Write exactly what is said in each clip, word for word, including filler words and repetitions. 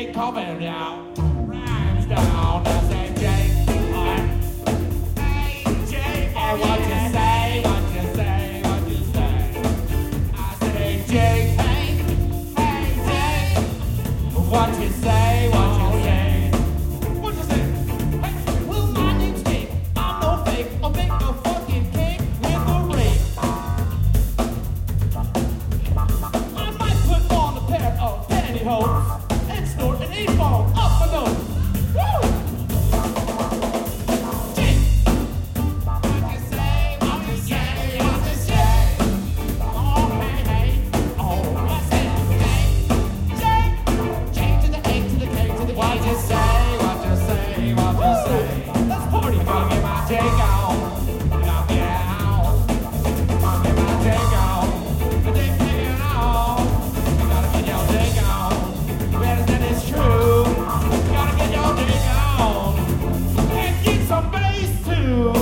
Jake Corbin, yeah. Rhymes down, I say Jake. Hey, Jake, hey, what you say, what you say, what you say? I say Jake, hey, hey, Jake. What you say, what you say? What you say? Hey, well, my name's Jake. I'm no fake. I'll make a fucking cake with a rake. I might put on a pair of pantyhose and snort an eight ball up my nose. Woo! Jake! What you say, what you say, what you say? Oh, hey, hey, oh, I said, hey, Jake! Jake to the A to the K to the E. What you say, what you say, what you say? Let's party, gonna get my Jake on. Gonna get out. Gonna get my Jake on. The Jake taking on. You gotta get your Jake on. Better than it's true. You gotta get your Jake on. And get some bass too.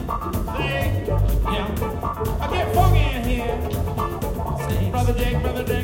Brother Jake, brother Jake.